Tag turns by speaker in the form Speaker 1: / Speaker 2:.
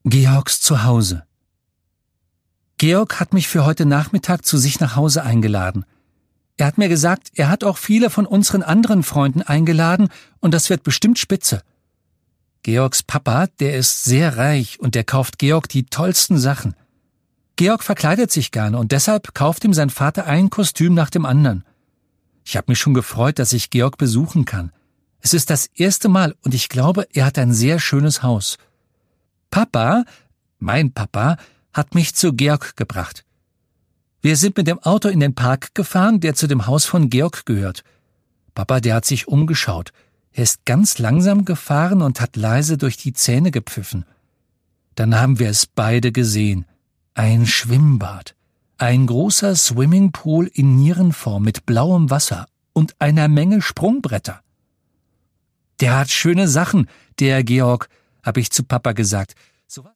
Speaker 1: Georgs Zuhause. Georg hat mich für heute Nachmittag zu sich nach Hause eingeladen. Er hat mir gesagt, er hat auch viele von unseren anderen Freunden eingeladen und das wird bestimmt spitze. Georgs Papa, der ist sehr reich und der kauft Georg die tollsten Sachen. Georg verkleidet sich gerne und deshalb kauft ihm sein Vater ein Kostüm nach dem anderen. Ich habe mich schon gefreut, dass ich Georg besuchen kann. Es ist das erste Mal und ich glaube, er hat ein sehr schönes Haus. Mein Papa, hat mich zu Georg gebracht. Wir sind mit dem Auto in den Park gefahren, der zu dem Haus von Georg gehört. Papa, der hat sich umgeschaut. Er ist ganz langsam gefahren und hat leise durch die Zähne gepfiffen. Dann haben wir es beide gesehen. Ein Schwimmbad. Ein großer Swimmingpool in Nierenform mit blauem Wasser und einer Menge Sprungbretter. Der hat schöne Sachen, der Georg, habe ich zu Papa gesagt.